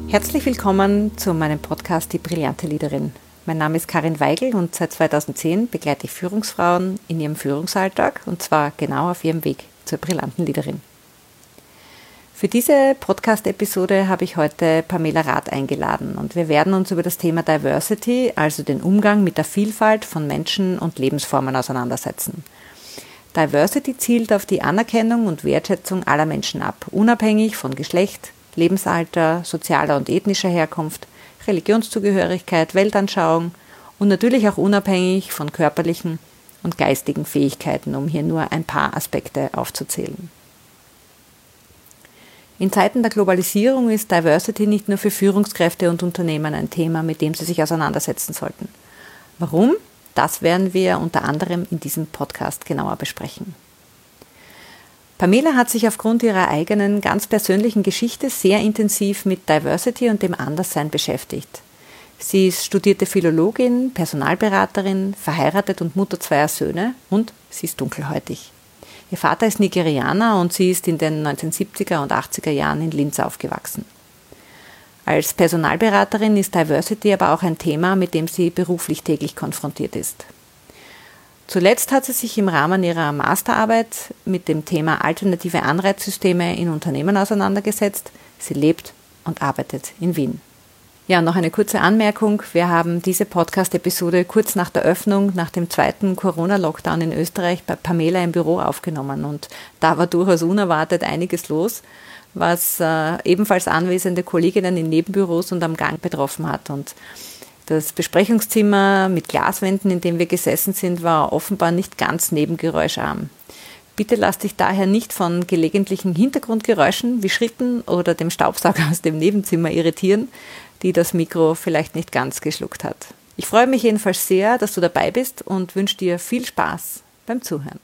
Herzlich willkommen zu meinem Podcast Die brillante Leaderin. Mein Name ist Karin Weigl und seit 2010 begleite ich Führungsfrauen in ihrem Führungsalltag und zwar genau auf ihrem Weg zur brillanten Leaderin. Für diese Podcast-Episode habe ich heute Pamela Rath eingeladen und wir werden uns über das Thema Diversity, also den Umgang mit der Vielfalt von Menschen und Lebensformen auseinandersetzen. Diversity zielt auf die Anerkennung und Wertschätzung aller Menschen ab, unabhängig von Geschlecht, Lebensalter, sozialer und ethnischer Herkunft, Religionszugehörigkeit, Weltanschauung und natürlich auch unabhängig von körperlichen und geistigen Fähigkeiten, um hier nur ein paar Aspekte aufzuzählen. In Zeiten der Globalisierung ist Diversity nicht nur für Führungskräfte und Unternehmen ein Thema, mit dem sie sich auseinandersetzen sollten. Warum? Das werden wir unter anderem in diesem Podcast genauer besprechen. Pamela hat sich aufgrund ihrer eigenen, ganz persönlichen Geschichte sehr intensiv mit Diversity und dem Anderssein beschäftigt. Sie ist studierte Philologin, Personalberaterin, verheiratet und Mutter zweier Söhne und sie ist dunkelhäutig. Ihr Vater ist Nigerianer und sie ist in den 1970er und 80er Jahren in Linz aufgewachsen. Als Personalberaterin ist Diversity aber auch ein Thema, mit dem sie beruflich täglich konfrontiert ist. Zuletzt hat sie sich im Rahmen ihrer Masterarbeit mit dem Thema alternative Anreizsysteme in Unternehmen auseinandergesetzt. Sie lebt und arbeitet in Wien. Ja, noch eine kurze Anmerkung. Wir haben diese Podcast-Episode kurz nach der Öffnung, nach dem zweiten Corona-Lockdown in Österreich bei Pamela im Büro aufgenommen. Und da war durchaus unerwartet einiges los, was ebenfalls anwesende Kolleginnen in Nebenbüros und am Gang betroffen hat. Und das Besprechungszimmer mit Glaswänden, in dem wir gesessen sind, war offenbar nicht ganz nebengeräuscharm. Bitte lass dich daher nicht von gelegentlichen Hintergrundgeräuschen wie Schritten oder dem Staubsauger aus dem Nebenzimmer irritieren, die das Mikro vielleicht nicht ganz geschluckt hat. Ich freue mich jedenfalls sehr, dass du dabei bist und wünsche dir viel Spaß beim Zuhören.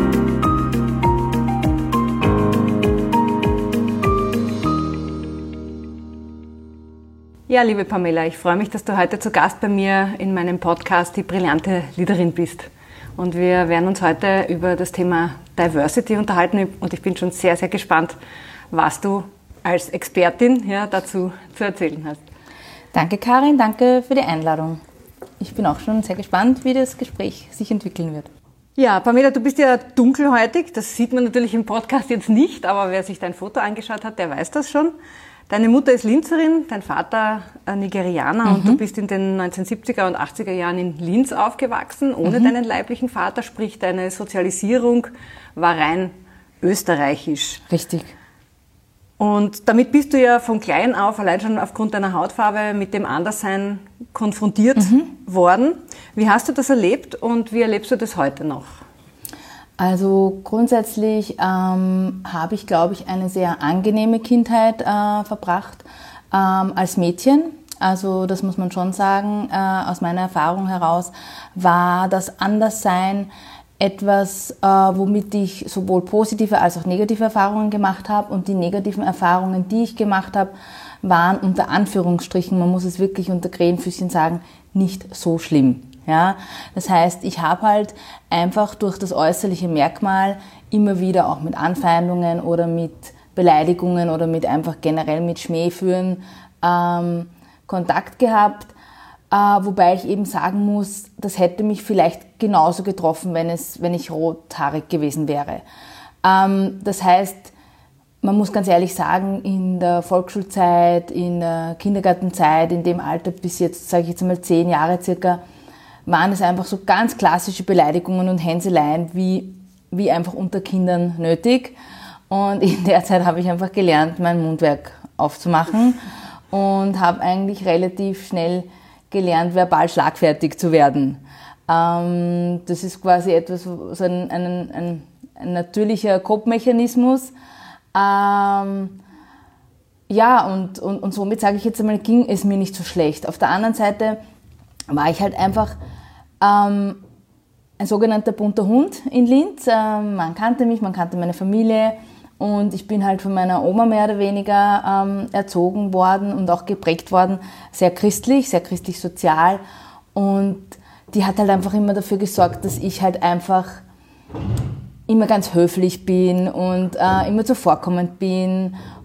Ja, liebe Pamela, ich freue mich, dass du heute zu Gast bei mir in meinem Podcast Die brillante Leaderin bist. Und wir werden uns heute über das Thema Diversity unterhalten und ich bin schon sehr, sehr gespannt, was du als Expertin dazu zu erzählen hast. Danke Karin, danke für die Einladung. Ich bin auch schon sehr gespannt, wie das Gespräch sich entwickeln wird. Ja, Pamela, du bist ja dunkelhäutig, das sieht man natürlich im Podcast jetzt nicht, aber wer sich dein Foto angeschaut hat, der weiß das schon. Deine Mutter ist Linzerin, dein Vater Nigerianer und du bist in den 1970er und 80er Jahren in Linz aufgewachsen, ohne deinen leiblichen Vater, sprich deine Sozialisierung war rein österreichisch. Richtig. Und damit bist du ja von klein auf, allein schon aufgrund deiner Hautfarbe, mit dem Anderssein konfrontiert worden. Wie hast du das erlebt und wie erlebst du das heute noch? Also grundsätzlich habe ich, glaube ich, eine sehr angenehme Kindheit verbracht als Mädchen. Also das muss man schon sagen. Aus meiner Erfahrung heraus war das Anderssein etwas, womit ich sowohl positive als auch negative Erfahrungen gemacht habe. Und die negativen Erfahrungen, die ich gemacht habe, waren unter Anführungsstrichen, man muss es wirklich unter Krähenfüßchen sagen, nicht so schlimm. Ja, das heißt, ich habe halt einfach durch das äußerliche Merkmal immer wieder auch mit Anfeindungen oder mit Beleidigungen oder mit einfach generell mit Schmähführen Kontakt gehabt, wobei ich eben sagen muss, das hätte mich vielleicht genauso getroffen, wenn ich rothaarig gewesen wäre. Das heißt, man muss ganz ehrlich sagen, in der Volksschulzeit, in der Kindergartenzeit, in dem Alter bis jetzt, sage ich jetzt einmal 10 Jahre circa, waren es einfach so ganz klassische Beleidigungen und Hänseleien wie einfach unter Kindern nötig. Und in der Zeit habe ich einfach gelernt, mein Mundwerk aufzumachen und habe eigentlich relativ schnell gelernt, verbal schlagfertig zu werden. Das ist quasi etwas, so ein natürlicher Kopfmechanismus. Ja, und somit sage ich jetzt einmal, ging es mir nicht so schlecht. Auf der anderen Seite war ich halt einfach ein sogenannter bunter Hund in Linz. Man kannte mich, man kannte meine Familie und ich bin halt von meiner Oma mehr oder weniger erzogen worden und auch geprägt worden, sehr christlich sozial und die hat halt einfach immer dafür gesorgt, dass ich halt einfach immer ganz höflich bin und immer zuvorkommend bin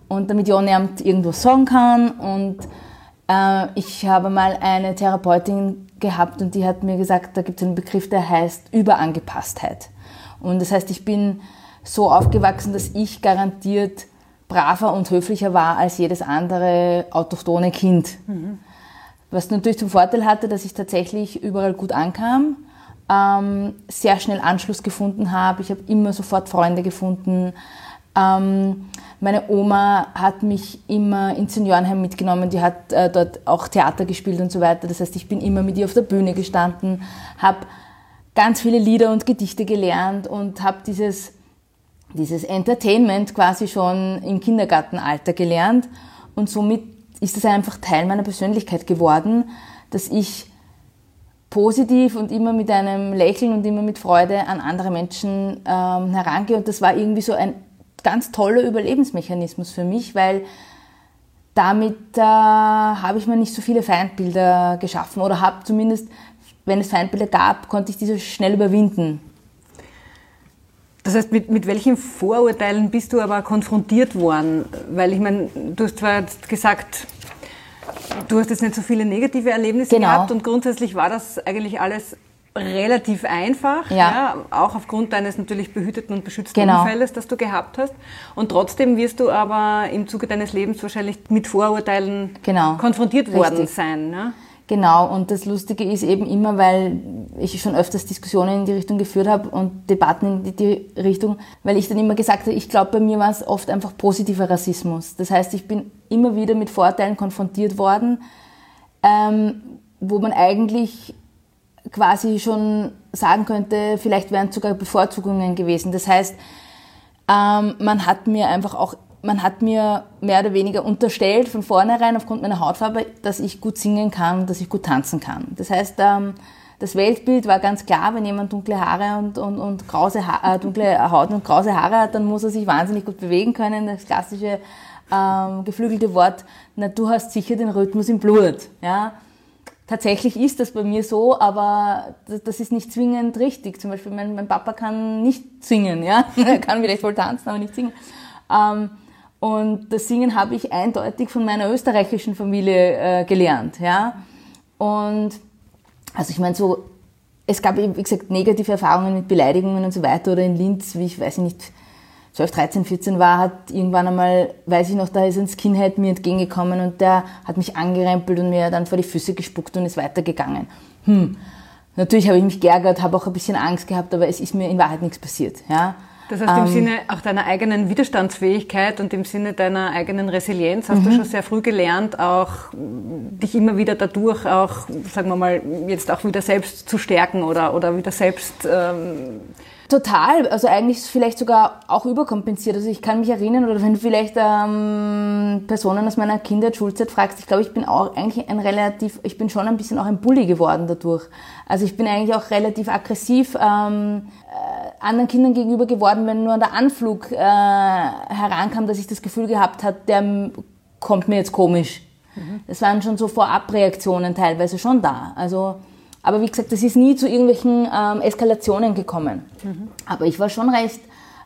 und damit ich annähernd irgendwas sagen kann. Und ich habe mal eine Therapeutin gehabt und die hat mir gesagt, da gibt es einen Begriff, der heißt Überangepasstheit. Und das heißt, ich bin so aufgewachsen, dass ich garantiert braver und höflicher war als jedes andere autochthone Kind. Mhm. Was natürlich zum Vorteil hatte, dass ich tatsächlich überall gut ankam, sehr schnell Anschluss gefunden habe. Ich habe immer sofort Freunde gefunden. Meine Oma hat mich immer ins Seniorenheim mitgenommen, die hat dort auch Theater gespielt und so weiter. Das heißt, ich bin immer mit ihr auf der Bühne gestanden, habe ganz viele Lieder und Gedichte gelernt und habe dieses Entertainment quasi schon im Kindergartenalter gelernt. Und somit ist es einfach Teil meiner Persönlichkeit geworden, dass ich positiv und immer mit einem Lächeln und immer mit Freude an andere Menschen herangehe. Und das war irgendwie so ein ganz toller Überlebensmechanismus für mich, weil damit habe ich mir nicht so viele Feindbilder geschaffen oder habe zumindest, wenn es Feindbilder gab, konnte ich diese schnell überwinden. Das heißt, mit welchen Vorurteilen bist du aber konfrontiert worden? Weil ich meine, du hast zwar jetzt gesagt, du hast jetzt nicht so viele negative Erlebnisse gehabt und grundsätzlich war das eigentlich alles relativ einfach, ja, auch aufgrund deines natürlich behüteten und beschützten Umfeldes, das du gehabt hast. Und trotzdem wirst du aber im Zuge deines Lebens wahrscheinlich mit Vorurteilen konfrontiert worden sein. Ne? Genau, und das Lustige ist eben immer, weil ich schon öfters Diskussionen in die Richtung geführt habe und Debatten in die Richtung, weil ich dann immer gesagt habe, ich glaube, bei mir war es oft einfach positiver Rassismus. Das heißt, ich bin immer wieder mit Vorurteilen konfrontiert worden, wo man eigentlich quasi schon sagen könnte, vielleicht wären es sogar Bevorzugungen gewesen. Das heißt, man hat mir mehr oder weniger unterstellt von vornherein aufgrund meiner Hautfarbe, dass ich gut singen kann, dass ich gut tanzen kann. Das heißt, das Weltbild war ganz klar, wenn jemand dunkle Haare und dunkle Haut und krause Haare hat, dann muss er sich wahnsinnig gut bewegen können. Das klassische geflügelte Wort, na, du hast sicher den Rhythmus im Blut. Ja? Tatsächlich ist das bei mir so, aber das ist nicht zwingend richtig. Zum Beispiel mein Papa kann nicht singen, ja? Er kann vielleicht wohl tanzen, aber nicht singen. Und das Singen habe ich eindeutig von meiner österreichischen Familie gelernt, ja. Und also ich meine so, es gab eben, wie gesagt, negative Erfahrungen mit Beleidigungen und so weiter. Oder in Linz, wie ich weiß nicht, 12, 13, 14 war, hat irgendwann einmal, weiß ich noch, da ist ein Skinhead mir entgegengekommen und der hat mich angerempelt und mir dann vor die Füße gespuckt und ist weitergegangen. Natürlich habe ich mich geärgert, habe auch ein bisschen Angst gehabt, aber es ist mir in Wahrheit nichts passiert, ja. Das heißt, im Sinne auch deiner eigenen Widerstandsfähigkeit und im Sinne deiner eigenen Resilienz hast du schon sehr früh gelernt, auch dich immer wieder dadurch auch, sagen wir mal, jetzt auch wieder selbst zu stärken oder wieder selbst... Total, also eigentlich vielleicht sogar auch überkompensiert. Also ich kann mich erinnern, oder wenn du vielleicht Personen aus meiner Kindheit, Schulzeit fragst, ich glaube, ich bin auch eigentlich ich bin schon ein bisschen auch ein Bully geworden dadurch. Also ich bin eigentlich auch relativ aggressiv anderen Kindern gegenüber geworden, wenn nur der Anflug herankam, dass ich das Gefühl gehabt habe, der kommt mir jetzt komisch. Das waren schon so Vorabreaktionen teilweise schon da. Also aber wie gesagt, das ist nie zu irgendwelchen Eskalationen gekommen. Aber ich war schon ich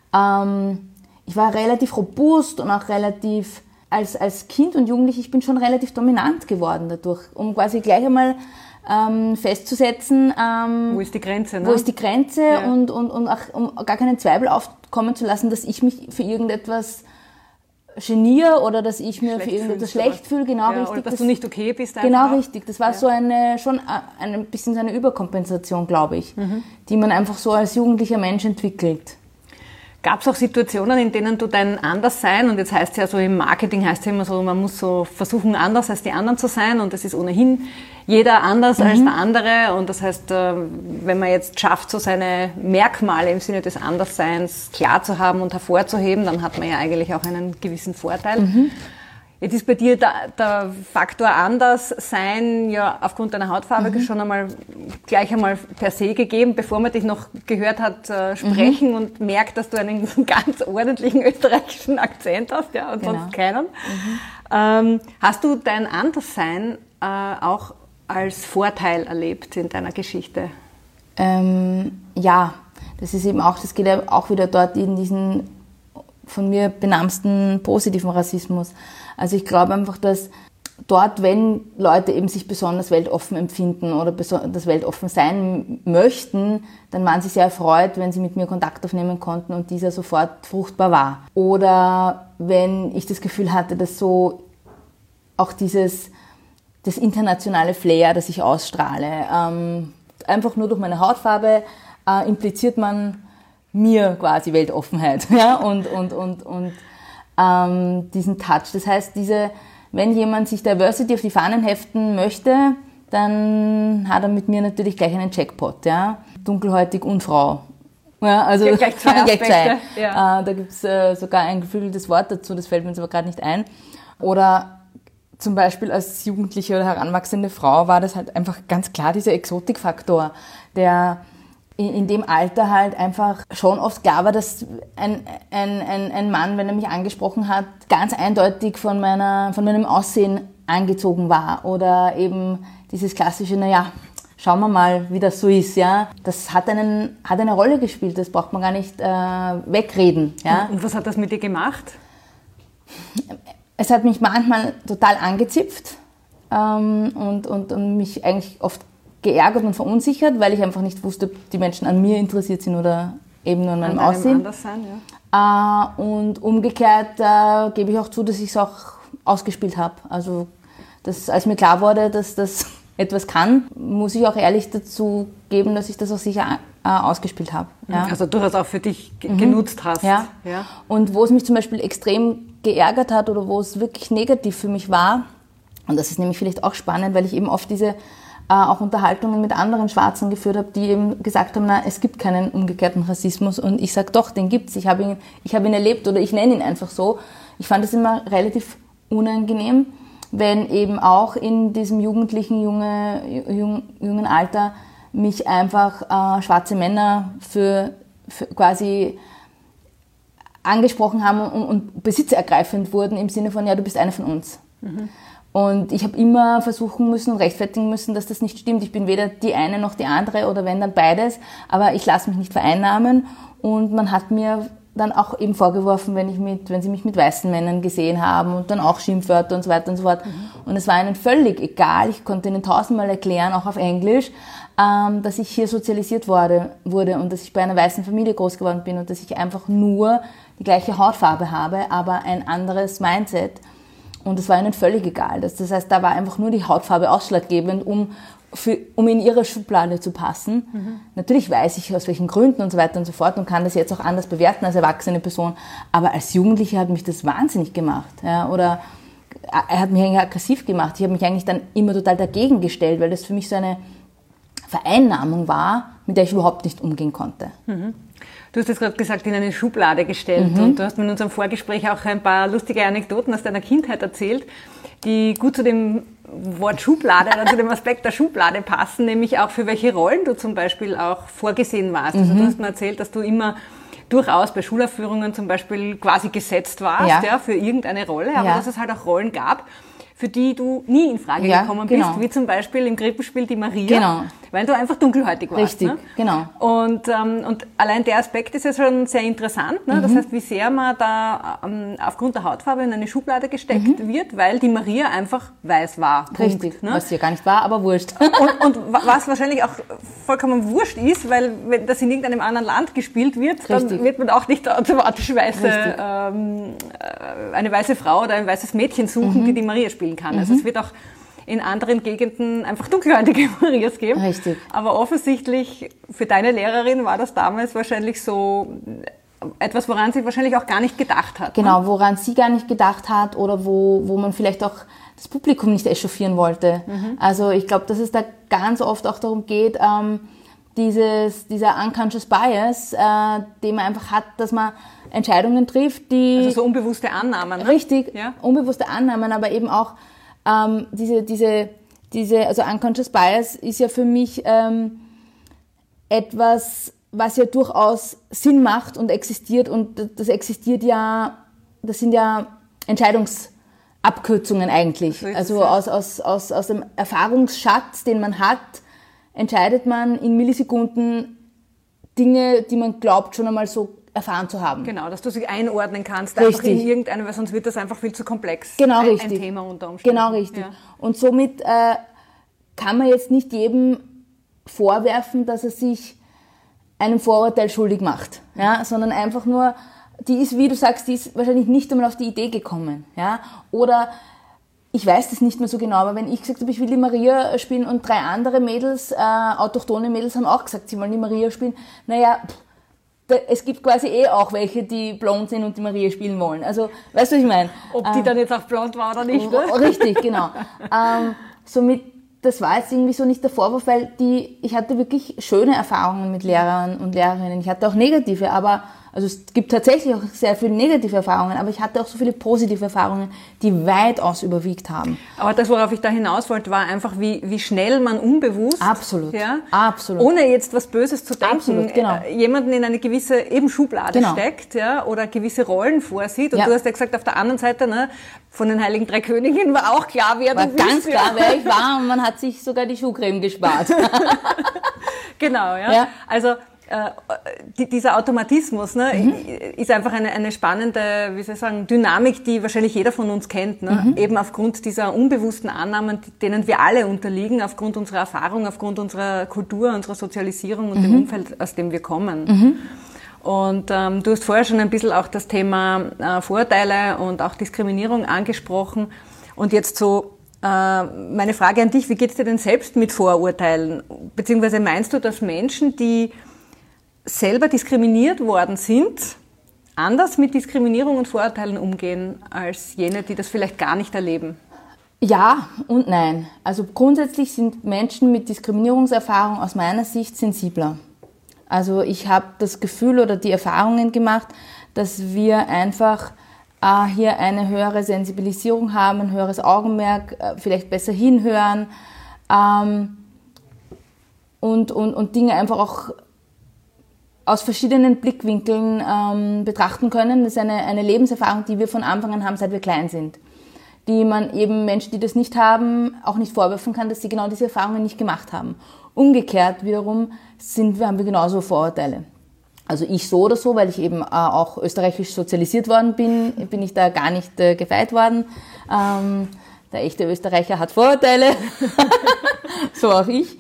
war relativ robust und auch relativ, als Kind und Jugendlich, ich bin schon relativ dominant geworden dadurch, um quasi gleich einmal festzusetzen, wo ist die Grenze, ne? Wo ist die Grenze und auch, um gar keinen Zweifel aufkommen zu lassen, dass ich mich für irgendetwas geniere oder dass ich mir für irgendetwas schlecht fühle, genau richtig. Oder dass du nicht okay bist. Genau richtig. Das war so schon ein bisschen so eine Überkompensation, glaube ich, die man einfach so als jugendlicher Mensch entwickelt. Gab es auch Situationen, in denen du dein Anderssein, und jetzt heißt es ja so im Marketing, heißt es ja immer so, man muss so versuchen, anders als die anderen zu sein und es ist ohnehin jeder anders als der andere und das heißt, wenn man jetzt schafft, so seine Merkmale im Sinne des Andersseins klar zu haben und hervorzuheben, dann hat man ja eigentlich auch einen gewissen Vorteil. Jetzt ist bei dir der Faktor Anderssein ja aufgrund deiner Hautfarbe schon gleich einmal per se gegeben, bevor man dich noch gehört hat sprechen und merkt, dass du einen ganz ordentlichen österreichischen Akzent hast, ja, und sonst keinen. Hast du dein Anderssein auch als Vorteil erlebt in deiner Geschichte? Ja, das ist eben auch, das geht ja auch wieder dort in diesen von mir benamsten positiven Rassismus. Also ich glaube einfach, dass dort, wenn Leute eben sich besonders weltoffen empfinden oder das weltoffen sein möchten, dann waren sie sehr erfreut, wenn sie mit mir Kontakt aufnehmen konnten und dieser sofort fruchtbar war. Oder wenn ich das Gefühl hatte, dass so auch das internationale Flair, das ich ausstrahle, einfach nur durch meine Hautfarbe impliziert man mir quasi Weltoffenheit, ja, und diesen Touch. Das heißt, wenn jemand sich Diversity auf die Fahnen heften möchte, dann hat er mit mir natürlich gleich einen Jackpot, ja. Dunkelhäutig und Frau. Ja, also gleich zwei Aspekte. Ja. Da gibt es sogar ein geflügeltes Wort dazu, das fällt mir jetzt aber gerade nicht ein. Oder zum Beispiel als jugendliche oder heranwachsende Frau war das halt einfach ganz klar dieser Exotikfaktor, der in dem Alter halt einfach schon oft klar war, dass ein Mann, wenn er mich angesprochen hat, ganz eindeutig von meinem Aussehen angezogen war. Oder eben dieses klassische, naja, schauen wir mal, wie das so ist, ja. Das hat eine Rolle gespielt, das braucht man gar nicht wegreden, ja. Und was hat das mit dir gemacht? Es hat mich manchmal total angezipft und mich eigentlich oft geärgert und verunsichert, weil ich einfach nicht wusste, ob die Menschen an mir interessiert sind oder eben nur an meinem Aussehen. Anders sein, ja. Und umgekehrt gebe ich auch zu, dass ich es auch ausgespielt habe. Also als mir klar wurde, dass das etwas kann, muss ich auch ehrlich dazu geben, dass ich das auch sicher ausgespielt habe. Ja. Also durchaus auch für dich genutzt hast. Ja. Und wo es mich zum Beispiel extrem geärgert hat oder wo es wirklich negativ für mich war, und das ist nämlich vielleicht auch spannend, weil ich eben oft diese auch Unterhaltungen mit anderen Schwarzen geführt habe, die eben gesagt haben, na, es gibt keinen umgekehrten Rassismus, und ich sage doch, den gibt's. Ich habe ihn erlebt oder ich nenne ihn einfach so. Ich fand es immer relativ unangenehm, wenn eben auch in diesem jugendlichen, jungen Alter mich einfach schwarze Männer für quasi angesprochen haben und besitzergreifend wurden im Sinne von, ja, du bist eine von uns. Mhm. Und ich habe immer versuchen müssen und rechtfertigen müssen, dass das nicht stimmt. Ich bin weder die eine noch die andere oder wenn, dann beides. Aber ich lasse mich nicht vereinnahmen. Und man hat mir dann auch eben vorgeworfen, wenn sie mich mit weißen Männern gesehen haben, und dann auch Schimpfwörter und so weiter und so fort. Mhm. Und es war ihnen völlig egal. Ich konnte ihnen tausendmal erklären, auch auf Englisch, dass ich hier sozialisiert wurde und dass ich bei einer weißen Familie groß geworden bin und dass ich einfach nur die gleiche Hautfarbe habe, aber ein anderes Mindset. Und es war ihnen völlig egal. Das heißt, da war einfach nur die Hautfarbe ausschlaggebend, um in ihre Schublade zu passen. Mhm. Natürlich weiß ich, aus welchen Gründen und so weiter und so fort, und kann das jetzt auch anders bewerten als erwachsene Person. Aber als Jugendliche hat mich das wahnsinnig gemacht. Ja? Oder er hat mich eigentlich aggressiv gemacht. Ich habe mich eigentlich dann immer total dagegen gestellt, weil das für mich so eine Vereinnahmung war, mit der ich überhaupt nicht umgehen konnte. Mhm. Du hast jetzt gerade gesagt, in eine Schublade gestellt, und du hast mir in unserem Vorgespräch auch ein paar lustige Anekdoten aus deiner Kindheit erzählt, die gut zu dem Wort Schublade oder zu dem Aspekt der Schublade passen, nämlich auch für welche Rollen du zum Beispiel auch vorgesehen warst. Also du hast mir erzählt, dass du immer durchaus bei Schulaufführungen zum Beispiel quasi gesetzt warst, ja, für irgendeine Rolle, aber dass es halt auch Rollen gab, für die du nie in Frage gekommen bist, wie zum Beispiel im Krippenspiel die Maria, weil du einfach dunkelhäutig warst. Richtig, ne? Genau. Und allein der Aspekt ist ja schon sehr interessant, ne? Das heißt, wie sehr man da aufgrund der Hautfarbe in eine Schublade gesteckt wird, weil die Maria einfach weiß war. Richtig, ne? Was ja gar nicht war, aber wurscht. Und was wahrscheinlich auch vollkommen wurscht ist, weil wenn das in irgendeinem anderen Land gespielt wird, dann wird man auch nicht automatisch eine weiße Frau oder ein weißes Mädchen suchen, die Maria spielen kann. Also es wird auch in anderen Gegenden einfach dunkelhäutige Marias geben. Richtig. Aber offensichtlich für deine Lehrerin war das damals wahrscheinlich so etwas, woran sie wahrscheinlich auch gar nicht gedacht hat. Genau, woran sie gar nicht gedacht hat oder wo man vielleicht auch das Publikum nicht echauffieren wollte. Also ich glaube, dass es da ganz oft auch darum geht, dieser unconscious bias, den man einfach hat, dass man Entscheidungen trifft, die... Also so unbewusste Annahmen. Ne? Richtig, ja. Unbewusste Annahmen, aber eben auch also unconscious bias ist ja für mich etwas, was ja durchaus Sinn macht und existiert, und das existiert ja, das sind ja Entscheidungsabkürzungen eigentlich. So also aus dem Erfahrungsschatz, den man hat, entscheidet man in Millisekunden Dinge, die man glaubt schon einmal so erfahren zu haben. Genau, dass du sie einordnen kannst, Richtig. einfach in irgendeine, weil sonst wird das einfach viel zu komplex. Genau, ein richtig. Thema unter Umständen. Genau, richtig. Ja. Und somit kann man jetzt nicht jedem vorwerfen, dass er sich einem Vorurteil schuldig macht, ja, sondern einfach nur, die ist, wie du sagst, die ist wahrscheinlich nicht einmal auf die Idee gekommen, ja, oder ich weiß das nicht mehr so genau, aber wenn ich gesagt habe, ich will die Maria spielen und 3 andere Mädels, autochtone Mädels haben auch gesagt, sie wollen die Maria spielen, naja, es gibt quasi auch welche, die blond sind und die Maria spielen wollen, also, weißt du, was ich meine? Ob die dann jetzt auch blond war oder nicht, ne? Richtig, genau. Somit, das war jetzt irgendwie so nicht der Vorwurf, weil ich hatte wirklich schöne Erfahrungen mit Lehrern und Lehrerinnen. Ich hatte auch negative, aber, also es gibt tatsächlich auch sehr viele negative Erfahrungen, aber ich hatte auch so viele positive Erfahrungen, die weitaus überwiegt haben. Aber das, worauf ich da hinaus wollte, war einfach, wie schnell man unbewusst, Absolut, ja, absolut. ohne jetzt was Böses zu denken, Absolut, genau. Jemanden in eine gewisse eben Schublade Genau. steckt, ja, oder gewisse Rollen vorsieht. Und Ja. du hast ja gesagt, auf der anderen Seite, ne, von den Heiligen 3 Königinnen war auch klar, wer War du bist. ganz klar, wer ich war, und man hat sich sogar die Schuhcreme gespart. Genau, ja. Ja. Also dieser Automatismus, ne, ist einfach eine spannende, wie soll ich sagen, Dynamik, die wahrscheinlich jeder von uns kennt, ne? Eben aufgrund dieser unbewussten Annahmen, denen wir alle unterliegen, aufgrund unserer Erfahrung, aufgrund unserer Kultur, unserer Sozialisierung und dem Umfeld, aus dem wir kommen. Und du hast vorher schon ein bisschen auch das Thema Vorurteile und auch Diskriminierung angesprochen. Und jetzt so meine Frage an dich, wie geht es dir denn selbst mit Vorurteilen? Beziehungsweise meinst du, dass Menschen, die selber diskriminiert worden sind, anders mit Diskriminierung und Vorurteilen umgehen als jene, die das vielleicht gar nicht erleben? Ja und nein. Also grundsätzlich sind Menschen mit Diskriminierungserfahrung aus meiner Sicht sensibler. Also ich habe das Gefühl oder die Erfahrungen gemacht, dass wir einfach hier eine höhere Sensibilisierung haben, ein höheres Augenmerk, vielleicht besser hinhören und Dinge einfach auch aus verschiedenen Blickwinkeln betrachten können. Das ist eine Lebenserfahrung, die wir von Anfang an haben, seit wir klein sind. Die man eben Menschen, die das nicht haben, auch nicht vorwerfen kann, dass sie genau diese Erfahrungen nicht gemacht haben. Umgekehrt wiederum haben wir genauso Vorurteile. Also ich so oder so, weil ich eben auch österreichisch sozialisiert worden bin ich da gar nicht gefeit worden. Der echte Österreicher hat Vorurteile, so auch ich.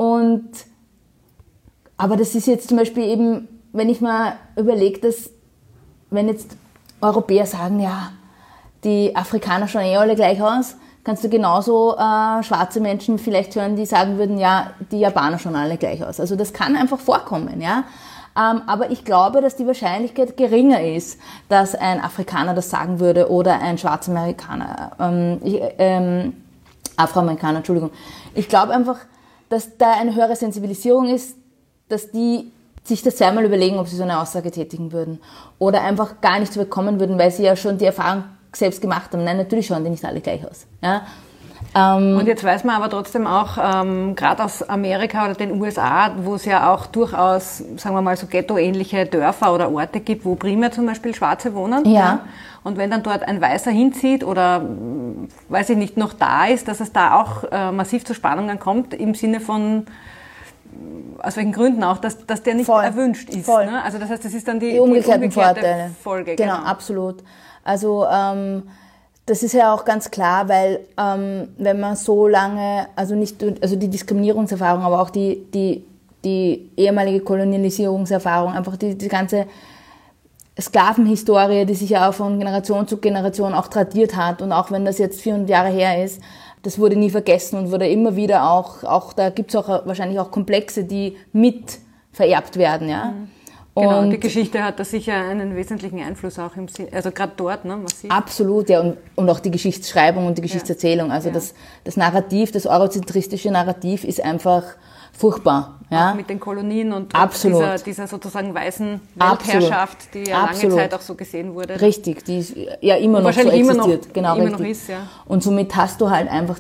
Aber das ist jetzt zum Beispiel eben, wenn ich mal überlege, dass wenn jetzt Europäer sagen, ja, die Afrikaner schauen alle gleich aus, kannst du genauso schwarze Menschen vielleicht hören, die sagen würden, ja, die Japaner schauen alle gleich aus. Also das kann einfach vorkommen, ja. Aber ich glaube, dass die Wahrscheinlichkeit geringer ist, dass ein Afrikaner das sagen würde oder ein Schwarzamerikaner, Afroamerikaner, Entschuldigung. Ich glaube einfach, dass da eine höhere Sensibilisierung ist, dass die sich das zweimal überlegen, ob sie so eine Aussage tätigen würden. Oder einfach gar nicht so bekommen würden, weil sie ja schon die Erfahrung selbst gemacht haben. Nein, natürlich schauen die nicht alle gleich aus. Ja? Und jetzt weiß man aber trotzdem auch, gerade aus Amerika oder den USA, wo es ja auch durchaus, sagen wir mal, so ghetto-ähnliche Dörfer oder Orte gibt, wo primär zum Beispiel Schwarze wohnen. Ja. Und wenn dann dort ein Weißer hinzieht oder, weiß ich nicht, noch da ist, dass es da auch massiv zu Spannungen kommt, im Sinne von, aus welchen Gründen auch, dass der nicht erwünscht ist. Voll. Ne? Also das heißt, das ist dann die umgekehrte Vorurteile. Folge. Genau, absolut. Also das ist ja auch ganz klar, weil wenn man so lange, also die Diskriminierungserfahrung, aber auch die ehemalige Kolonialisierungserfahrung, einfach die ganze Sklavenhistorie, die sich ja auch von Generation zu Generation auch tradiert hat, und auch wenn das jetzt 400 Jahre her ist, das wurde nie vergessen und wurde immer wieder auch da gibt es auch wahrscheinlich auch Komplexe, die mit vererbt werden, ja. Genau, und die Geschichte hat da sicher einen wesentlichen Einfluss auch im Sinn, also gerade dort, ne, massiv. Absolut, ja, und auch die Geschichtsschreibung und die Geschichtserzählung, also das Narrativ, das eurozentristische Narrativ ist einfach furchtbar. Ja? Auch mit den Kolonien und dieser sozusagen weißen Weltherrschaft, die ja lange Zeit auch so gesehen wurde. Richtig, die ist ja immer noch so existiert. Genau, immer richtig. noch ist, ja. Und somit hast du halt einfach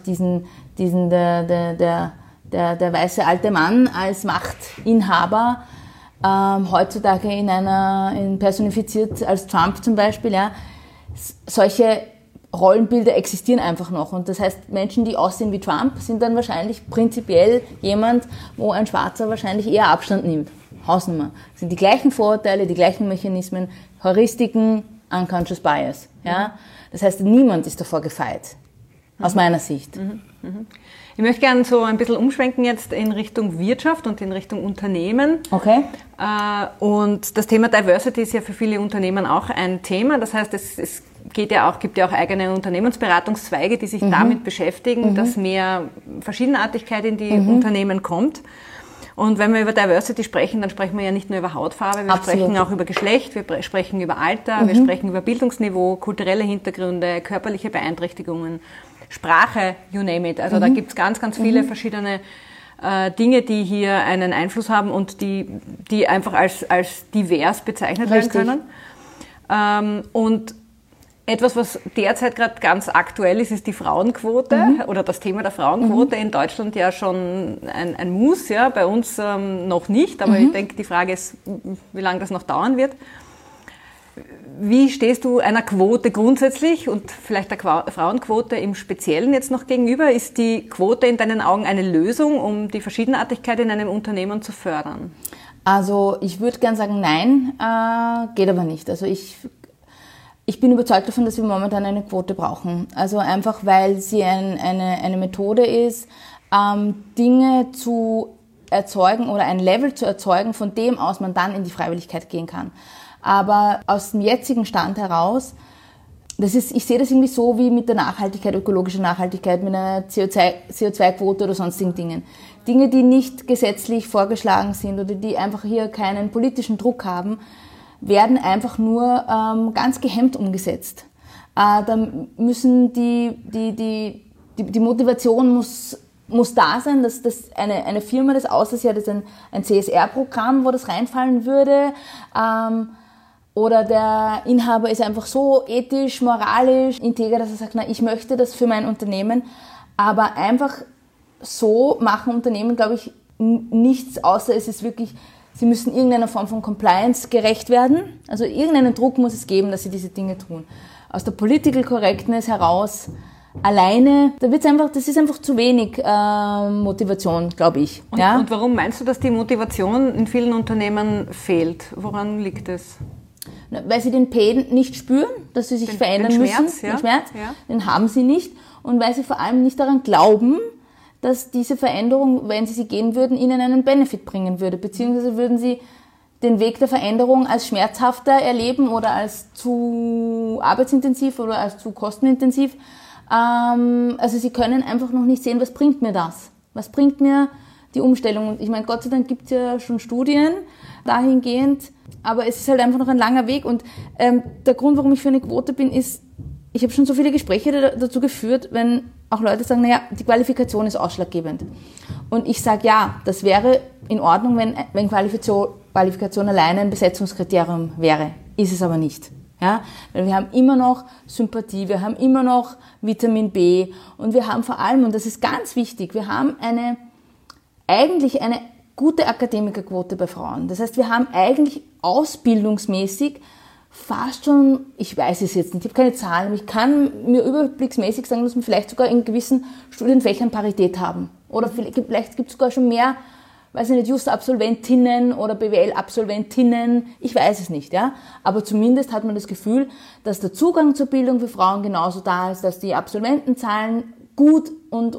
der weiße alte Mann als Machtinhaber, heutzutage personifiziert als Trump zum Beispiel, ja. Solche Rollenbilder existieren einfach noch. Und das heißt, Menschen, die aussehen wie Trump, sind dann wahrscheinlich prinzipiell jemand, wo ein Schwarzer wahrscheinlich eher Abstand nimmt. Hausnummer. Das sind die gleichen Vorurteile, die gleichen Mechanismen, Heuristiken, Unconscious Bias. Ja? Das heißt, niemand ist davor gefeit, aus meiner Sicht. Ich möchte gerne so ein bisschen umschwenken jetzt in Richtung Wirtschaft und in Richtung Unternehmen. Okay. Und das Thema Diversity ist ja für viele Unternehmen auch ein Thema. Das heißt, es gibt ja auch eigene Unternehmensberatungszweige, die sich damit beschäftigen, dass mehr Verschiedenartigkeit in die Unternehmen kommt. Und wenn wir über Diversity sprechen, dann sprechen wir ja nicht nur über Hautfarbe, wir sprechen auch über Geschlecht, wir sprechen über Alter, wir sprechen über Bildungsniveau, kulturelle Hintergründe, körperliche Beeinträchtigungen, Sprache, you name it. Also da gibt es ganz, ganz viele verschiedene Dinge, die hier einen Einfluss haben und die einfach als divers bezeichnet werden können. Und etwas, was derzeit gerade ganz aktuell ist die Frauenquote oder das Thema der Frauenquote. In Deutschland ja schon ein Muss, ja, bei uns noch nicht, aber ich denke, die Frage ist, wie lange das noch dauern wird. Wie stehst du einer Quote grundsätzlich und vielleicht der Frauenquote im Speziellen jetzt noch gegenüber? Ist die Quote in deinen Augen eine Lösung, um die Verschiedenartigkeit in einem Unternehmen zu fördern? Also ich würde gern sagen, nein, geht aber nicht. Also ich bin überzeugt davon, dass wir momentan eine Quote brauchen. Also einfach, weil sie eine Methode ist, Dinge zu erzeugen oder ein Level zu erzeugen, von dem aus man dann in die Freiwilligkeit gehen kann. Aber aus dem jetzigen Stand heraus, ich sehe das irgendwie so wie mit der Nachhaltigkeit, ökologischer Nachhaltigkeit, mit einer CO2-Quote oder sonstigen Dingen. Dinge, die nicht gesetzlich vorgeschlagen sind oder die einfach hier keinen politischen Druck haben, werden einfach nur ganz gehemmt umgesetzt. Da müssen die Motivation muss da sein, dass eine Firma das aussieht, ja, das ist ein CSR-Programm, wo das reinfallen würde, oder der Inhaber ist einfach so ethisch, moralisch, integer, dass er sagt, na, ich möchte das für mein Unternehmen, aber einfach so machen Unternehmen, glaube ich, nichts, außer es ist wirklich, sie müssen irgendeiner Form von Compliance gerecht werden. Also irgendeinen Druck muss es geben, dass sie diese Dinge tun. Aus der Political Correctness heraus alleine, das ist einfach zu wenig Motivation, glaube ich. Und warum meinst du, dass die Motivation in vielen Unternehmen fehlt? Woran liegt es? Weil sie den Pain nicht spüren, dass sie sich verändern müssen. Den Schmerz, den haben sie nicht. Und weil sie vor allem nicht daran glauben, dass diese Veränderung, wenn sie gehen würden, ihnen einen Benefit bringen würde. Beziehungsweise würden sie den Weg der Veränderung als schmerzhafter erleben oder als zu arbeitsintensiv oder als zu kostenintensiv. Also sie können einfach noch nicht sehen, was bringt mir das? Was bringt mir die Umstellung? Und ich meine, Gott sei Dank gibt es ja schon Studien dahingehend, aber es ist halt einfach noch ein langer Weg. Und der Grund, warum ich für eine Quote bin, ist, ich habe schon so viele Gespräche dazu geführt, wenn auch Leute sagen, naja, die Qualifikation ist ausschlaggebend. Und ich sage, ja, das wäre in Ordnung, wenn Qualifikation alleine ein Besetzungskriterium wäre. Ist es aber nicht. Ja? Weil wir haben immer noch Sympathie, wir haben immer noch Vitamin B und wir haben vor allem, und das ist ganz wichtig, wir haben eigentlich eine gute Akademikerquote bei Frauen. Das heißt, wir haben eigentlich ausbildungsmäßig fast schon, ich weiß es jetzt nicht, ich habe keine Zahlen, aber ich kann mir überblicksmäßig sagen, dass wir vielleicht sogar in gewissen Studienfächern Parität haben. Oder vielleicht gibt es sogar schon mehr, weiß ich nicht, Just-Absolventinnen oder BWL-Absolventinnen, ich weiß es nicht, ja. Aber zumindest hat man das Gefühl, dass der Zugang zur Bildung für Frauen genauso da ist, dass die Absolventenzahlen gut und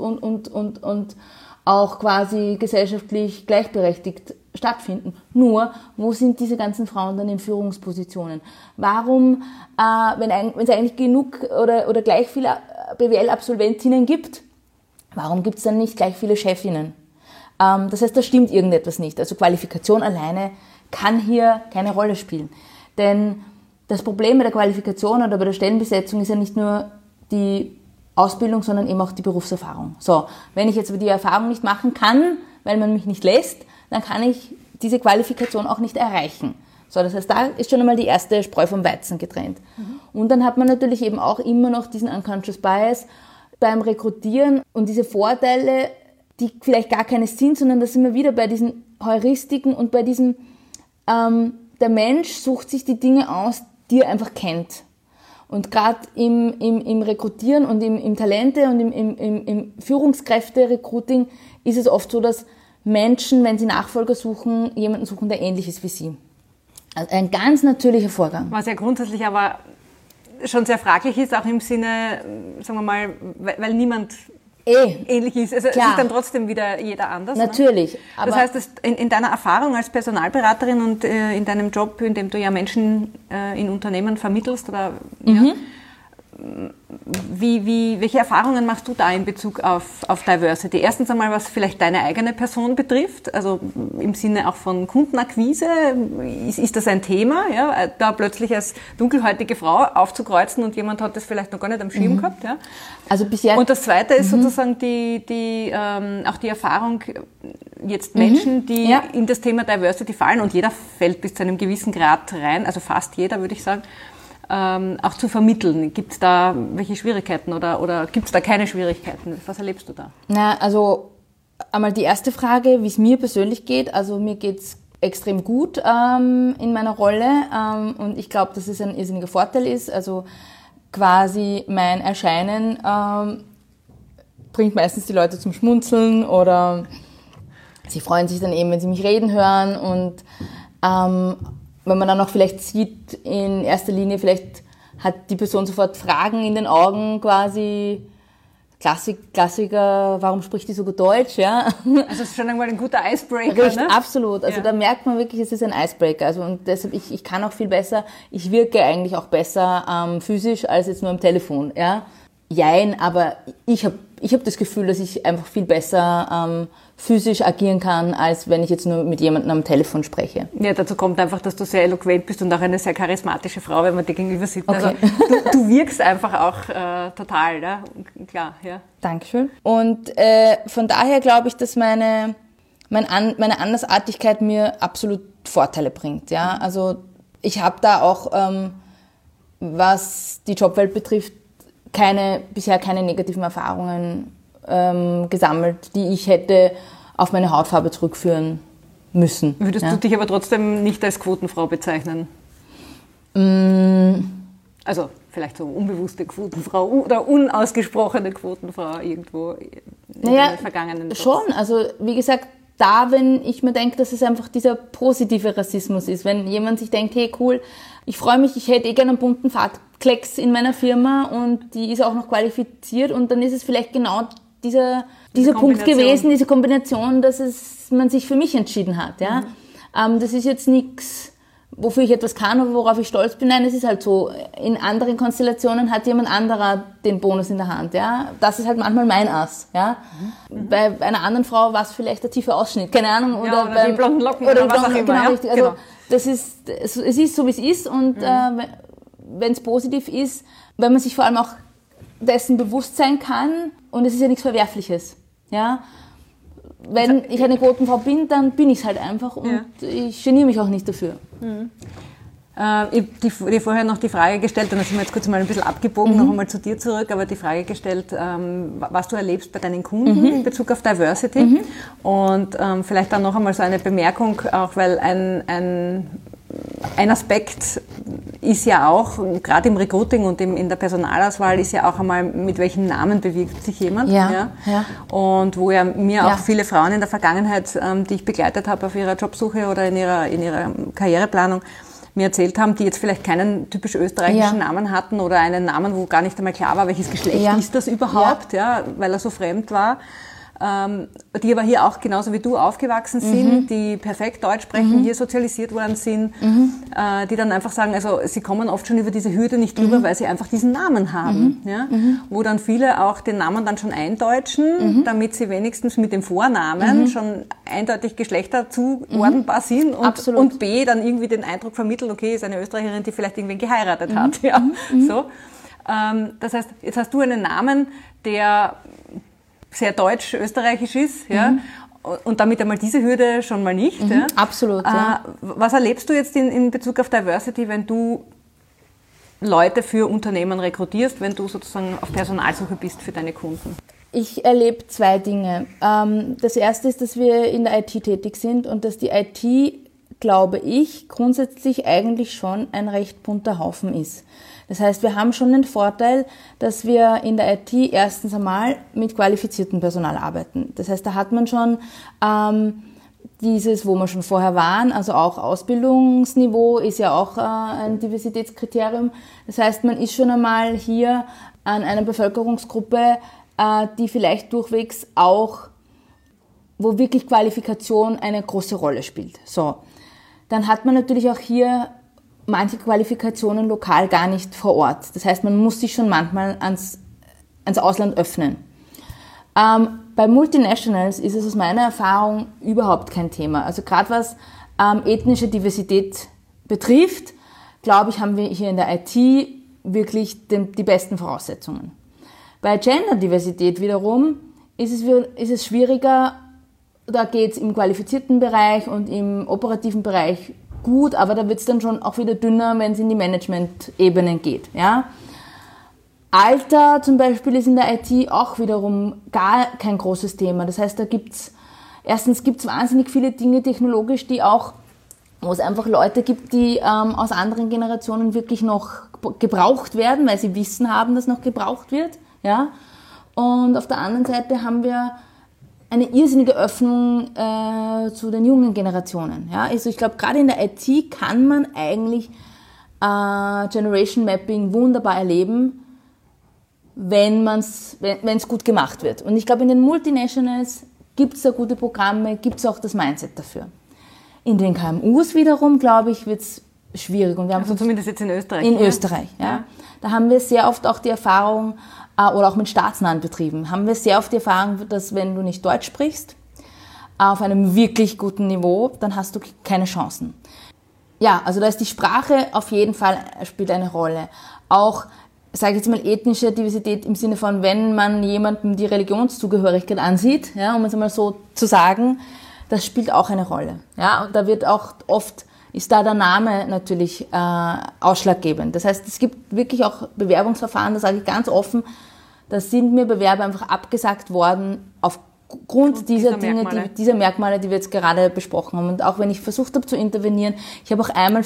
auch quasi gesellschaftlich gleichberechtigt stattfinden. Nur, wo sind diese ganzen Frauen dann in Führungspositionen? Warum, wenn es eigentlich genug oder gleich viele BWL-Absolventinnen gibt, warum gibt es dann nicht gleich viele Chefinnen? Das heißt, da stimmt irgendetwas nicht. Also Qualifikation alleine kann hier keine Rolle spielen. Denn das Problem bei der Qualifikation oder bei der Stellenbesetzung ist ja nicht nur die Ausbildung, sondern eben auch die Berufserfahrung. So, wenn ich jetzt aber die Erfahrung nicht machen kann, weil man mich nicht lässt, dann kann ich diese Qualifikation auch nicht erreichen. So, das heißt, da ist schon einmal die erste Spreu vom Weizen getrennt. Und dann hat man natürlich eben auch immer noch diesen Unconscious Bias beim Rekrutieren und diese Vorteile, die vielleicht gar keine sind, sondern da sind wir wieder bei diesen Heuristiken und bei diesem, der Mensch sucht sich die Dinge aus, die er einfach kennt. Und gerade im Rekrutieren und im Talente und im Führungskräfte-Recruiting ist es oft so, dass Menschen, wenn sie Nachfolger suchen, jemanden suchen, der ähnlich ist wie sie. Also ein ganz natürlicher Vorgang. Was ja grundsätzlich aber schon sehr fraglich ist, auch im Sinne, sagen wir mal, weil niemand ähnlich ist. Also klar. Es ist dann trotzdem wieder jeder anders. Natürlich. Ne? Aber das heißt, in deiner Erfahrung als Personalberaterin und in deinem Job, in dem du ja Menschen in Unternehmen vermittelst, oder welche Erfahrungen machst du da in Bezug auf Diversity? Erstens einmal, was vielleicht deine eigene Person betrifft, also im Sinne auch von Kundenakquise, ist das ein Thema, ja? Da plötzlich als dunkelhäutige Frau aufzukreuzen und jemand hat das vielleicht noch gar nicht am Schirm gehabt. Ja? Also bisher. Und das Zweite ist sozusagen auch die Erfahrung, jetzt Menschen, die in das Thema Diversity fallen, und jeder fällt bis zu einem gewissen Grad rein, also fast jeder, würde ich sagen, auch zu vermitteln. Gibt es da welche Schwierigkeiten oder gibt es da keine Schwierigkeiten? Was erlebst du da? Na, also einmal die erste Frage, wie es mir persönlich geht. Also mir geht es extrem gut in meiner Rolle und ich glaube, dass es ein irrsinniger Vorteil ist. Also quasi mein Erscheinen bringt meistens die Leute zum Schmunzeln oder sie freuen sich dann eben, wenn sie mich reden hören, und wenn man dann auch vielleicht sieht, in erster Linie, vielleicht hat die Person sofort Fragen in den Augen, quasi Klassiker, warum spricht die so gut Deutsch, ja? Also es ist schon einmal ein guter Icebreaker, Richtig, ne? Absolut. Also da merkt man wirklich, es ist ein Icebreaker. Also und deshalb, ich kann auch viel besser, ich wirke eigentlich auch besser physisch als jetzt nur am Telefon, ja? Jein, aber ich hab das Gefühl, dass ich einfach viel besser physisch agieren kann, als wenn ich jetzt nur mit jemandem am Telefon spreche. Ja, dazu kommt einfach, dass du sehr eloquent bist und auch eine sehr charismatische Frau, wenn man dir gegenüber sitzt. Okay. Also du wirkst einfach auch total, ne? Klar, ja. Dankeschön. Und von daher glaube ich, dass meine Andersartigkeit mir absolut Vorteile bringt. Ja? Also ich habe da auch, was die Jobwelt betrifft, bisher keine negativen Erfahrungen gesammelt, die ich hätte auf meine Hautfarbe zurückführen müssen. Würdest du dich aber trotzdem nicht als Quotenfrau bezeichnen? Also vielleicht so unbewusste Quotenfrau oder unausgesprochene Quotenfrau irgendwo in den vergangenen Jobs. Schon. Also wie gesagt, wenn ich mir denke, dass es einfach dieser positive Rassismus ist, wenn jemand sich denkt, hey cool, ich freue mich, ich hätte gerne einen bunten Fahrtklecks in meiner Firma und die ist auch noch qualifiziert, und dann ist es vielleicht genau dieser Punkt gewesen, diese Kombination, dass man sich für mich entschieden hat. Ja? Das ist jetzt nichts, wofür ich etwas kann oder worauf ich stolz bin. Nein, es ist halt so, in anderen Konstellationen hat jemand anderer den Bonus in der Hand. Ja? Das ist halt manchmal mein Ass. Ja? Bei einer anderen Frau war es vielleicht der tiefe Ausschnitt, keine Ahnung. Oder die blonden Locken oder was auch immer. Genau, ja? richtig. Also es ist so, wie es ist, und wenn es positiv ist, wenn man sich vor allem auch dessen bewusst sein kann, und es ist ja nichts Verwerfliches. Ja? Wenn ich eine Quotenfrau bin, dann bin ich es halt einfach, und ich geniere mich auch nicht dafür. Ich habe dir vorher noch die Frage gestellt, und da sind wir jetzt kurz mal ein bisschen abgebogen, noch einmal zu dir zurück, aber die Frage gestellt, was du erlebst bei deinen Kunden in Bezug auf Diversity. Und vielleicht dann noch einmal so eine Bemerkung, auch weil ein Aspekt ist ja auch, gerade im Recruiting und in der Personalauswahl, ist ja auch einmal, mit welchem Namen bewirbt sich jemand. Ja. Und wo ja mir auch viele Frauen in der Vergangenheit, die ich begleitet habe auf ihrer Jobsuche oder in ihrer Karriereplanung, mir erzählt haben, die jetzt vielleicht keinen typisch österreichischen Namen hatten oder einen Namen, wo gar nicht einmal klar war, welches Geschlecht ist das überhaupt, weil er so fremd war. Die aber hier auch genauso wie du aufgewachsen sind, die perfekt Deutsch sprechen, hier sozialisiert worden sind, die dann einfach sagen, also sie kommen oft schon über diese Hürde nicht drüber, weil sie einfach diesen Namen haben. Ja? Wo dann viele auch den Namen dann schon eindeutschen, damit sie wenigstens mit dem Vornamen schon eindeutig Geschlechter zuordnenbar sind und B, dann irgendwie den Eindruck vermitteln, okay, ist eine Österreicherin, die vielleicht irgendwen geheiratet hat. Ja? So. Das heißt, jetzt hast du einen Namen, der sehr deutsch-österreichisch ist, ja, und damit einmal diese Hürde schon mal nicht. Ja. Absolut, ja. Was erlebst du jetzt in Bezug auf Diversity, wenn du Leute für Unternehmen rekrutierst, wenn du sozusagen auf Personalsuche bist für deine Kunden? Ich erlebe zwei Dinge. Das erste ist, dass wir in der IT tätig sind und dass die IT glaube ich, grundsätzlich eigentlich schon ein recht bunter Haufen ist. Das heißt, wir haben schon den Vorteil, dass wir in der IT erstens einmal mit qualifiziertem Personal arbeiten. Das heißt, da hat man schon dieses, wo wir schon vorher waren, also auch Ausbildungsniveau ist ja auch ein Diversitätskriterium. Das heißt, man ist schon einmal hier an einer Bevölkerungsgruppe, die vielleicht durchwegs auch, wo wirklich Qualifikation eine große Rolle spielt. So. Dann hat man natürlich auch hier manche Qualifikationen lokal gar nicht vor Ort. Das heißt, man muss sich schon manchmal ans Ausland öffnen. Bei Multinationals ist es aus meiner Erfahrung überhaupt kein Thema. Also gerade was ethnische Diversität betrifft, glaube ich, haben wir hier in der IT wirklich die besten Voraussetzungen. Bei Gender-Diversität wiederum ist es schwieriger. Da geht es im qualifizierten Bereich und im operativen Bereich gut, aber da wird es dann schon auch wieder dünner, wenn es in die Management-Ebenen geht. Ja? Alter zum Beispiel ist in der IT auch wiederum gar kein großes Thema. Das heißt, erstens gibt's wahnsinnig viele Dinge technologisch, wo es einfach Leute gibt, die aus anderen Generationen wirklich noch gebraucht werden, weil sie Wissen haben, das noch gebraucht wird. Ja? Und auf der anderen Seite haben wir eine irrsinnige Öffnung zu den jungen Generationen. Ja? Also ich glaube, gerade in der IT kann man eigentlich Generation Mapping wunderbar erleben, wenn es gut gemacht wird. Und ich glaube, in den Multinationals gibt es da gute Programme, gibt es auch das Mindset dafür. In den KMUs wiederum, glaube ich, wird es schwierig. Und wir haben also zumindest jetzt in Österreich. In Österreich, ja. Da haben wir sehr oft auch die Erfahrung, oder auch mit staatsnahen Betrieben, haben wir sehr oft die Erfahrung, dass wenn du nicht Deutsch sprichst, auf einem wirklich guten Niveau, dann hast du keine Chancen. Ja, also da ist die Sprache auf jeden Fall, spielt eine Rolle. Auch, sage ich jetzt mal, ethnische Diversität im Sinne von, wenn man jemandem die Religionszugehörigkeit ansieht, ja, um es einmal so zu sagen, das spielt auch eine Rolle. Ja, und da wird auch oft, ist da der Name natürlich ausschlaggebend. Das heißt, es gibt wirklich auch Bewerbungsverfahren, da sage ich ganz offen, da sind mir Bewerber einfach abgesagt worden aufgrund dieser Dinge, dieser Merkmale, die wir jetzt gerade besprochen haben. Und auch wenn ich versucht habe zu intervenieren, ich habe auch einmal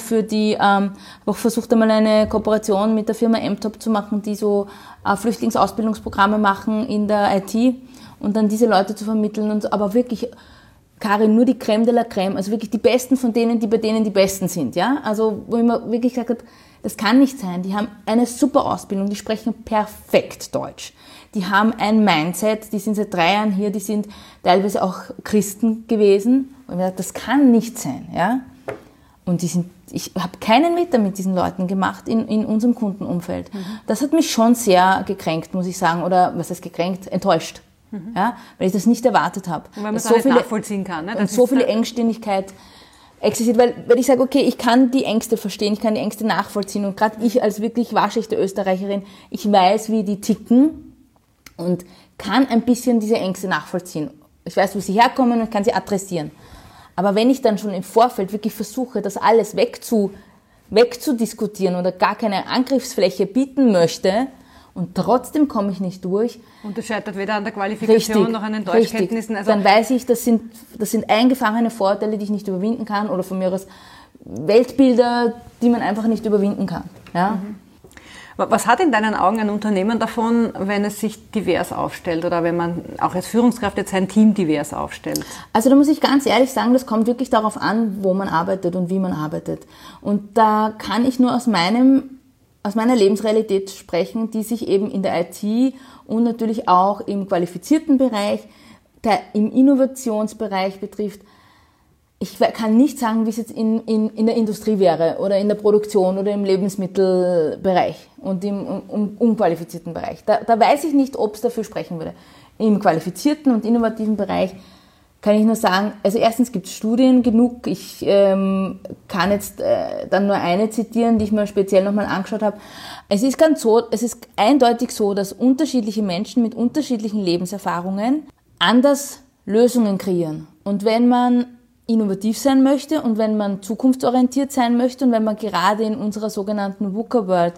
versucht einmal eine Kooperation mit der Firma MTOP zu machen, die so Flüchtlingsausbildungsprogramme machen in der IT und dann diese Leute zu vermitteln. Und aber wirklich, Karin, nur die Crème de la Crème, also wirklich die Besten von denen, die bei denen die Besten sind. Ja? Also wo ich mir wirklich gesagt habe, das kann nicht sein. Die haben eine super Ausbildung, die sprechen perfekt Deutsch. Die haben ein Mindset, die sind seit 3 Jahren hier, die sind teilweise auch Christen gewesen. Und ich mir gedacht, das kann nicht sein. Ja? Und ich habe keinen Meter mit diesen Leuten gemacht in unserem Kundenumfeld. Mhm. Das hat mich schon sehr gekränkt, muss ich sagen. Oder was heißt gekränkt? Enttäuscht. Mhm. Ja? Weil ich das nicht erwartet habe. Und weil man es auch nicht nachvollziehen kann. Ne? Und so viele Engständigkeit existiert, weil ich sage, okay, ich kann die Ängste verstehen, ich kann die Ängste nachvollziehen und gerade ich als wirklich waschechte Österreicherin, ich weiß, wie die ticken und kann ein bisschen diese Ängste nachvollziehen. Ich weiß, wo sie herkommen und kann sie adressieren. Aber wenn ich dann schon im Vorfeld wirklich versuche, das alles wegzudiskutieren oder gar keine Angriffsfläche bieten möchte und trotzdem komme ich nicht durch. Und das scheitert weder an der Qualifikation noch an den Deutschkenntnissen. Also dann weiß ich, das sind eingefangene Vorteile, die ich nicht überwinden kann oder von mir aus Weltbilder, die man einfach nicht überwinden kann. Ja? Mhm. Was hat in deinen Augen ein Unternehmen davon, wenn es sich divers aufstellt oder wenn man auch als Führungskraft jetzt sein Team divers aufstellt? Also da muss ich ganz ehrlich sagen, das kommt wirklich darauf an, wo man arbeitet und wie man arbeitet. Und da kann ich nur aus meiner Lebensrealität sprechen, die sich eben in der IT und natürlich auch im qualifizierten Bereich, im Innovationsbereich betrifft. Ich kann nicht sagen, wie es jetzt in der Industrie wäre oder in der Produktion oder im Lebensmittelbereich und im unqualifizierten Bereich. Da weiß ich nicht, ob es dafür sprechen würde. Im qualifizierten und innovativen Bereich kann ich nur sagen, also erstens gibt es Studien genug. Ich kann jetzt dann nur eine zitieren, die ich mir speziell nochmal angeschaut habe. Es ist eindeutig so, dass unterschiedliche Menschen mit unterschiedlichen Lebenserfahrungen anders Lösungen kreieren. Und wenn man innovativ sein möchte und wenn man zukunftsorientiert sein möchte und wenn man gerade in unserer sogenannten VUCA-World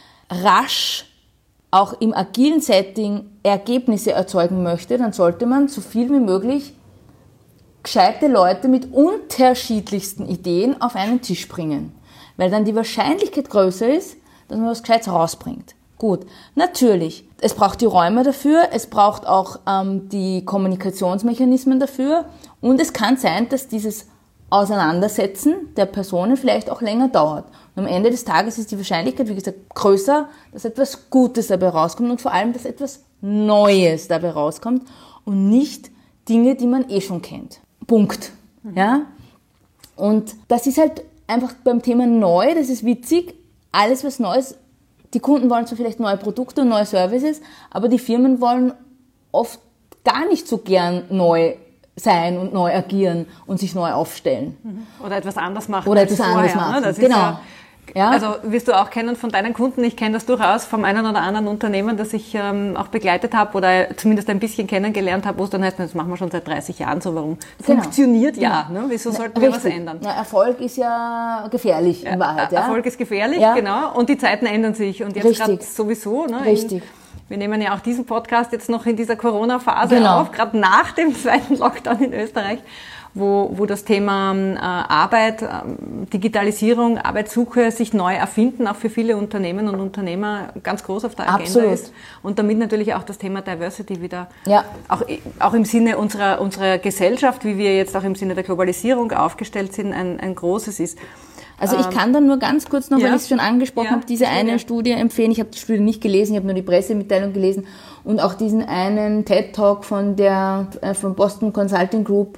rasch auch im agilen Setting Ergebnisse erzeugen möchte, dann sollte man so viel wie möglich gescheite Leute mit unterschiedlichsten Ideen auf einen Tisch bringen. Weil dann die Wahrscheinlichkeit größer ist, dass man was Gescheites rausbringt. Gut, natürlich, es braucht die Räume dafür, es braucht auch die Kommunikationsmechanismen dafür und es kann sein, dass dieses Auseinandersetzen der Personen vielleicht auch länger dauert. Und am Ende des Tages ist die Wahrscheinlichkeit, wie gesagt, größer, dass etwas Gutes dabei rauskommt und vor allem, dass etwas Neues dabei rauskommt und nicht Dinge, die man schon kennt. Punkt. Ja? Und das ist halt einfach beim Thema neu, das ist witzig, alles was Neues, die Kunden wollen zwar vielleicht neue Produkte und neue Services, aber die Firmen wollen oft gar nicht so gern neu sein und neu agieren und sich neu aufstellen. Oder etwas anders machen. Oder etwas anderes machen, ne? Das genau. Ja, also wirst du auch kennen von deinen Kunden, ich kenne das durchaus vom einen oder anderen Unternehmen, das ich auch begleitet habe oder zumindest ein bisschen kennengelernt habe, wo es dann heißt, das machen wir schon seit 30 Jahren so, warum? Funktioniert ja, ne? Wieso sollten wir was ändern? Na, Erfolg ist ja gefährlich in Wahrheit. Ja? Erfolg ist gefährlich, genau, und die Zeiten ändern sich und jetzt gerade sowieso. Ne? Richtig. Wir nehmen ja auch diesen Podcast jetzt noch in dieser Corona-Phase auf, gerade nach dem zweiten Lockdown in Österreich, wo das Thema Arbeit, Digitalisierung, Arbeitssuche sich neu erfinden, auch für viele Unternehmen und Unternehmer ganz groß auf der Agenda ist. Und damit natürlich auch das Thema Diversity wieder, auch im Sinne unserer Gesellschaft, wie wir jetzt auch im Sinne der Globalisierung aufgestellt sind, ein großes ist. Also ich kann dann nur ganz kurz noch, weil ich es schon angesprochen habe, diese eine Studie empfehlen. Ich habe die Studie nicht gelesen, ich habe nur die Pressemitteilung gelesen und auch diesen einen TED-Talk von Boston Consulting Group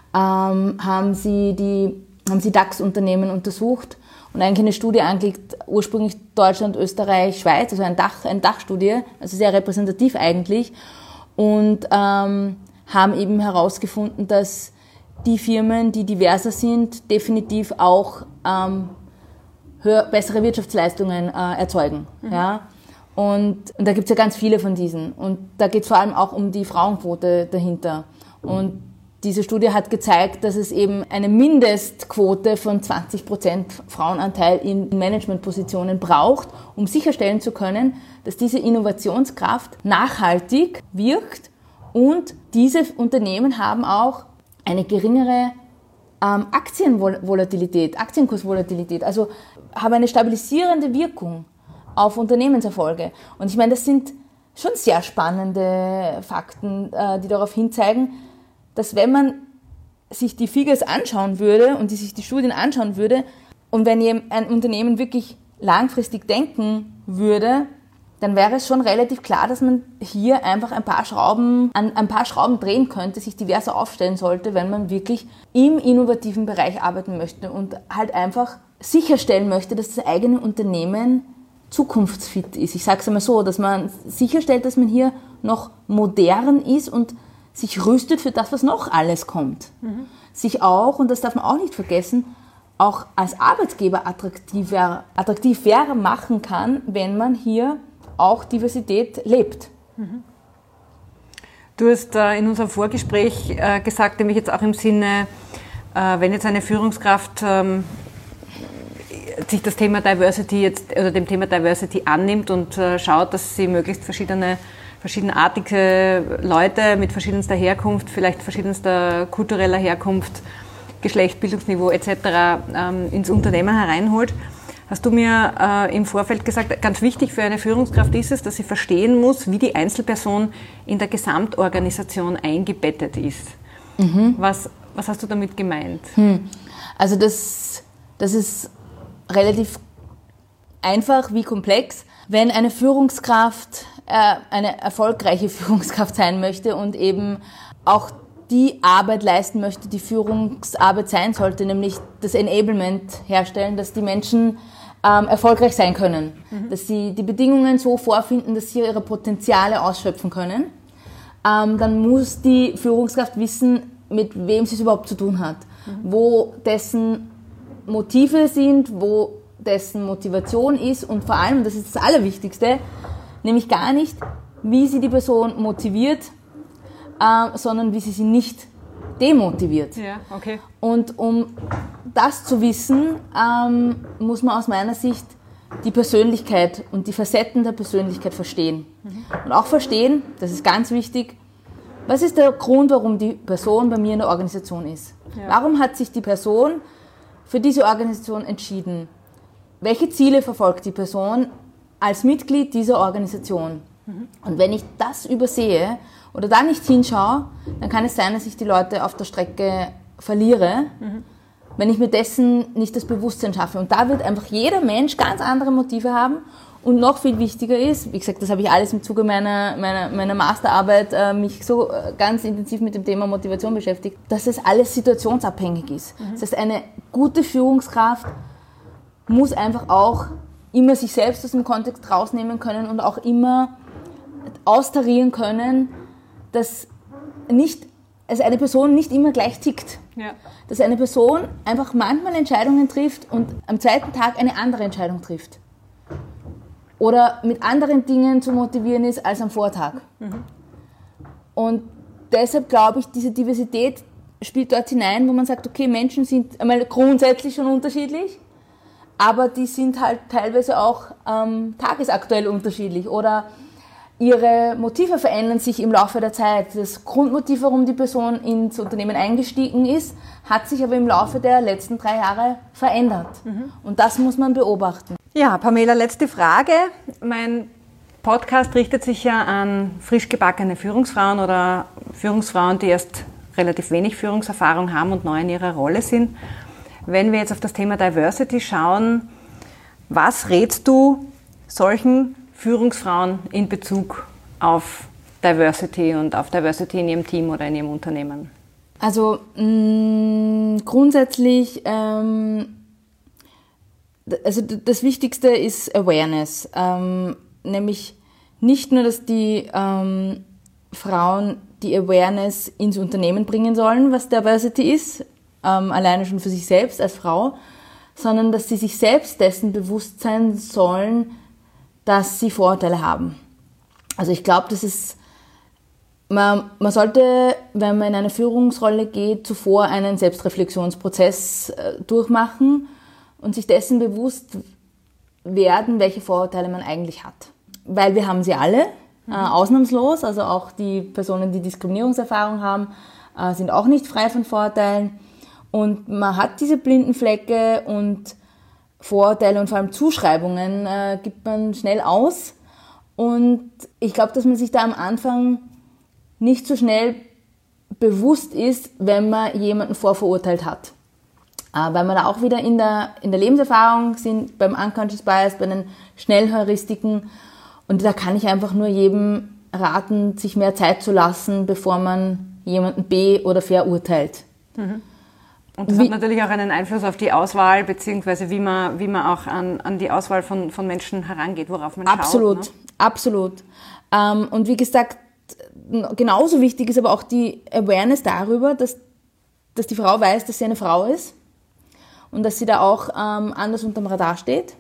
haben sie DAX-Unternehmen untersucht und eigentlich eine Studie angelegt, ursprünglich Deutschland, Österreich, Schweiz, also eine Dachstudie, also sehr repräsentativ eigentlich und haben eben herausgefunden, dass die Firmen, die diverser sind, definitiv auch bessere Wirtschaftsleistungen erzeugen. Ja? Und da gibt es ja ganz viele von diesen. Und da geht es vor allem auch um die Frauenquote dahinter. Und diese Studie hat gezeigt, dass es eben eine Mindestquote von 20% Frauenanteil in Managementpositionen braucht, um sicherstellen zu können, dass diese Innovationskraft nachhaltig wirkt und diese Unternehmen haben auch eine geringere Aktienkursvolatilität, also haben eine stabilisierende Wirkung auf Unternehmenserfolge. Und ich meine, das sind schon sehr spannende Fakten, die darauf hinzeigen, dass wenn man sich die Figures anschauen würde und sich die Studien anschauen würde und wenn ein Unternehmen wirklich langfristig denken würde, dann wäre es schon relativ klar, dass man hier einfach ein paar Schrauben drehen könnte, sich diverser aufstellen sollte, wenn man wirklich im innovativen Bereich arbeiten möchte und halt einfach sicherstellen möchte, dass das eigene Unternehmen zukunftsfit ist. Ich sage es einmal so, dass man sicherstellt, dass man hier noch modern ist und sich rüstet für das, was noch alles kommt. Sich auch, und das darf man auch nicht vergessen, auch als Arbeitgeber attraktiver machen kann, wenn man hier auch Diversität lebt. Du hast in unserem Vorgespräch gesagt, nämlich jetzt auch im Sinne, wenn jetzt eine Führungskraft sich das Thema Diversity dem Thema Diversity annimmt und schaut, dass sie möglichst verschiedenartige Leute mit verschiedenster Herkunft, vielleicht verschiedenster kultureller Herkunft, Geschlecht, Bildungsniveau etc. Ins Unternehmen hereinholt. Hast du mir im Vorfeld gesagt, ganz wichtig für eine Führungskraft ist es, dass sie verstehen muss, wie die Einzelperson in der Gesamtorganisation eingebettet ist. Was hast du damit gemeint? Also das ist relativ einfach wie komplex. Wenn eine Führungskraft eine erfolgreiche Führungskraft sein möchte und eben auch die Arbeit leisten möchte, die Führungsarbeit sein sollte, nämlich das Enablement herstellen, dass die Menschen erfolgreich sein können, dass sie die Bedingungen so vorfinden, dass sie ihre Potenziale ausschöpfen können, dann muss die Führungskraft wissen, mit wem sie es überhaupt zu tun hat, wo dessen Motive sind, wo dessen Motivation ist und vor allem, das ist das Allerwichtigste, nämlich gar nicht, wie sie die Person motiviert, sondern wie sie nicht demotiviert. Ja, okay. Und um das zu wissen, muss man aus meiner Sicht die Persönlichkeit und die Facetten der Persönlichkeit verstehen. Und auch verstehen, das ist ganz wichtig, Was ist der Grund, warum die Person bei mir in der Organisation ist? Ja. Warum hat sich die Person für diese Organisation entschieden? Welche Ziele verfolgt die Person als Mitglied dieser Organisation? Und wenn ich das übersehe oder da nicht hinschaue, dann kann es sein, dass ich die Leute auf der Strecke verliere, wenn ich mir dessen nicht das Bewusstsein schaffe. Und da wird einfach jeder Mensch ganz andere Motive haben. Und noch viel wichtiger ist, wie gesagt, das habe ich alles im Zuge meiner Masterarbeit mich so ganz intensiv mit dem Thema Motivation beschäftigt, dass es alles situationsabhängig ist. Das heißt, eine gute Führungskraft muss einfach auch immer sich selbst aus dem Kontext rausnehmen können und auch immer austarieren können, dass eine Person nicht immer gleich tickt. Ja. Dass eine Person einfach manchmal Entscheidungen trifft und am zweiten Tag eine andere Entscheidung trifft. Oder mit anderen Dingen zu motivieren ist als am Vortag. Und deshalb glaube ich, diese Diversität spielt dort hinein, wo man sagt, okay, Menschen sind einmal grundsätzlich schon unterschiedlich, aber die sind halt teilweise auch tagesaktuell unterschiedlich oder ihre Motive verändern sich im Laufe der Zeit. Das Grundmotiv, warum die Person ins Unternehmen eingestiegen ist, hat sich aber im Laufe der letzten 3 Jahre verändert. Und das muss man beobachten. Ja, Pamela, letzte Frage. Mein Podcast richtet sich ja an frisch gebackene Führungsfrauen oder Führungsfrauen, die erst relativ wenig Führungserfahrung haben und neu in ihrer Rolle sind. Wenn wir jetzt auf das Thema Diversity schauen, was rätst du solchen Führungsfrauen in Bezug auf Diversity und auf Diversity in ihrem Team oder in ihrem Unternehmen? Also grundsätzlich, also das Wichtigste ist Awareness, nämlich nicht nur, dass die Frauen die Awareness ins Unternehmen bringen sollen, was Diversity ist, alleine schon für sich selbst als Frau, sondern dass sie sich selbst dessen bewusst sein sollen, dass sie Vorurteile haben. Also ich glaube, man sollte, wenn man in eine Führungsrolle geht, zuvor einen Selbstreflexionsprozess durchmachen und sich dessen bewusst werden, welche Vorurteile man eigentlich hat. Weil wir haben sie alle, ausnahmslos, also auch die Personen, die Diskriminierungserfahrung haben, sind auch nicht frei von Vorurteilen. Und man hat diese blinden Flecke und Vorurteile und vor allem Zuschreibungen gibt man schnell aus. Und ich glaube, dass man sich da am Anfang nicht so schnell bewusst ist, wenn man jemanden vorverurteilt hat. Weil wir da auch wieder in der Lebenserfahrung sind, beim Unconscious Bias, bei den Schnellheuristiken. Und da kann ich einfach nur jedem raten, sich mehr Zeit zu lassen, bevor man jemanden oder verurteilt. Und das hat natürlich auch einen Einfluss auf die Auswahl, beziehungsweise wie man auch an die Auswahl von Menschen herangeht, worauf man schaut. Absolut. Und wie gesagt, genauso wichtig ist aber auch die Awareness darüber, dass die Frau weiß, dass sie eine Frau ist und dass sie da auch anders unterm Radar steht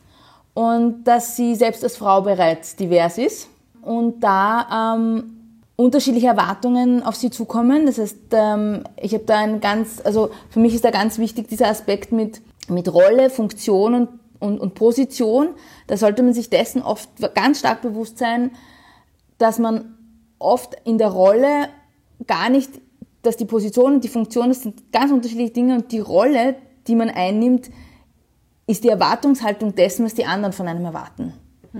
und dass sie selbst als Frau bereits divers ist und da unterschiedliche Erwartungen auf sie zukommen. Das heißt, ich habe da für mich ist da ganz wichtig dieser Aspekt mit Rolle, Funktion und Position. Da sollte man sich dessen oft ganz stark bewusst sein, dass man oft in der Rolle gar nicht, dass die Position und die Funktion, das sind ganz unterschiedliche Dinge und die Rolle, die man einnimmt, ist die Erwartungshaltung dessen, was die anderen von einem erwarten.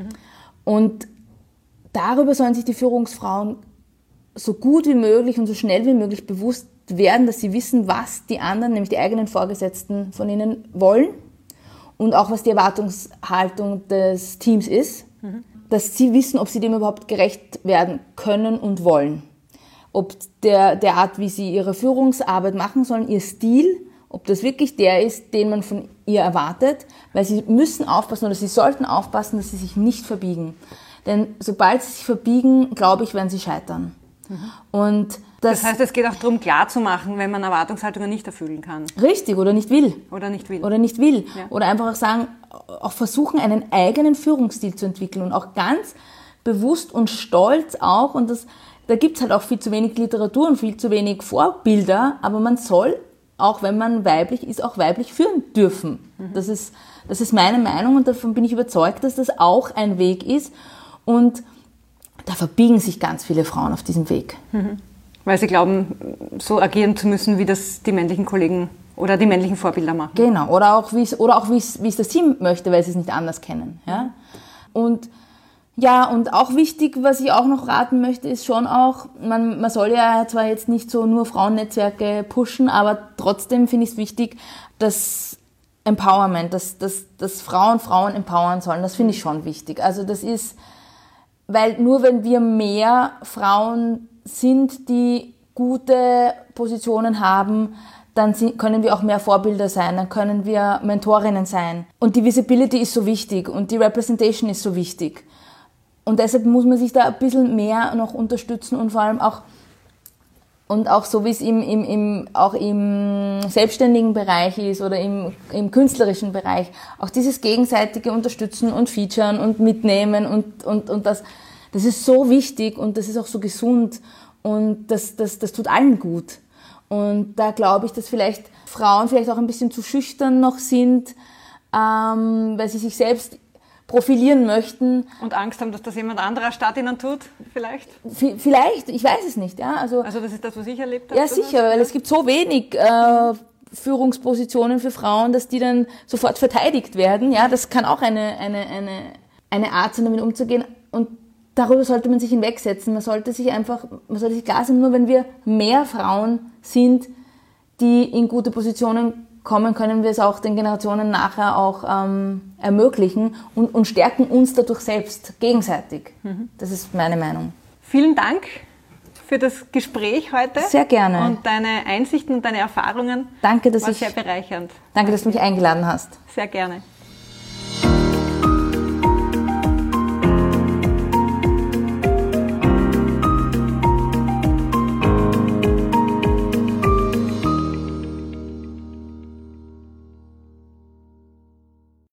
Und darüber sollen sich die Führungsfrauen so gut wie möglich und so schnell wie möglich bewusst werden, dass sie wissen, was die anderen, nämlich die eigenen Vorgesetzten von ihnen wollen und auch was die Erwartungshaltung des Teams ist, dass sie wissen, ob sie dem überhaupt gerecht werden können und wollen. Ob der Art, wie sie ihre Führungsarbeit machen sollen, ihr Stil, ob das wirklich der ist, den man von ihr erwartet, weil sie müssen aufpassen oder sie sollten aufpassen, dass sie sich nicht verbiegen. Denn sobald sie sich verbiegen, glaube ich, werden sie scheitern. Und das heißt, es geht auch darum, klarzumachen, wenn man Erwartungshaltungen nicht erfüllen kann. Richtig, oder nicht will. Ja. Oder einfach auch sagen, auch versuchen, einen eigenen Führungsstil zu entwickeln und auch ganz bewusst und stolz auch, und da gibt es halt auch viel zu wenig Literatur und viel zu wenig Vorbilder, aber man soll, auch wenn man weiblich ist, auch weiblich führen dürfen. Das ist meine Meinung und davon bin ich überzeugt, dass das auch ein Weg ist und da verbiegen sich ganz viele Frauen auf diesem Weg. Weil sie glauben, so agieren zu müssen, wie das die männlichen Kollegen oder die männlichen Vorbilder machen. Genau, oder auch wie es das Team möchte, weil sie es nicht anders kennen. Ja? Und auch wichtig, was ich auch noch raten möchte, ist schon auch, man soll ja zwar jetzt nicht so nur Frauennetzwerke pushen, aber trotzdem finde ich es wichtig, dass Empowerment, dass Frauen empowern sollen, das finde ich schon wichtig. Also das ist, weil nur wenn wir mehr Frauen sind, die gute Positionen haben, dann können wir auch mehr Vorbilder sein, dann können wir Mentorinnen sein. Und die Visibility ist so wichtig und die Representation ist so wichtig. Und deshalb muss man sich da ein bisschen mehr noch unterstützen und vor allem auch so wie es auch im selbstständigen Bereich ist oder im künstlerischen Bereich, auch dieses gegenseitige Unterstützen und Featuren und Mitnehmen und das ist so wichtig und das ist auch so gesund und das tut allen gut. Und da glaube ich, dass vielleicht Frauen vielleicht auch ein bisschen zu schüchtern noch sind, weil sie sich selbst profilieren möchten. Und Angst haben, dass das jemand anderer statt ihnen tut, vielleicht? Vielleicht, ich weiß es nicht. Ja. Also das ist das, was ich erlebt habe? Ja, sicher, weil es gibt so wenig Führungspositionen für Frauen, dass die dann sofort verteidigt werden. Ja, das kann auch eine Art sein, damit umzugehen. Und darüber sollte man sich hinwegsetzen. Man sollte sich klar sein, nur wenn wir mehr Frauen sind, die in gute Positionen kommen, können wir es auch den Generationen nachher auch ermöglichen und stärken uns dadurch selbst gegenseitig. Das ist meine Meinung. Vielen Dank für das Gespräch heute. Sehr gerne. Und deine Einsichten und deine Erfahrungen. Danke, war sehr bereichernd. Danke, dass du mich eingeladen hast. Sehr gerne.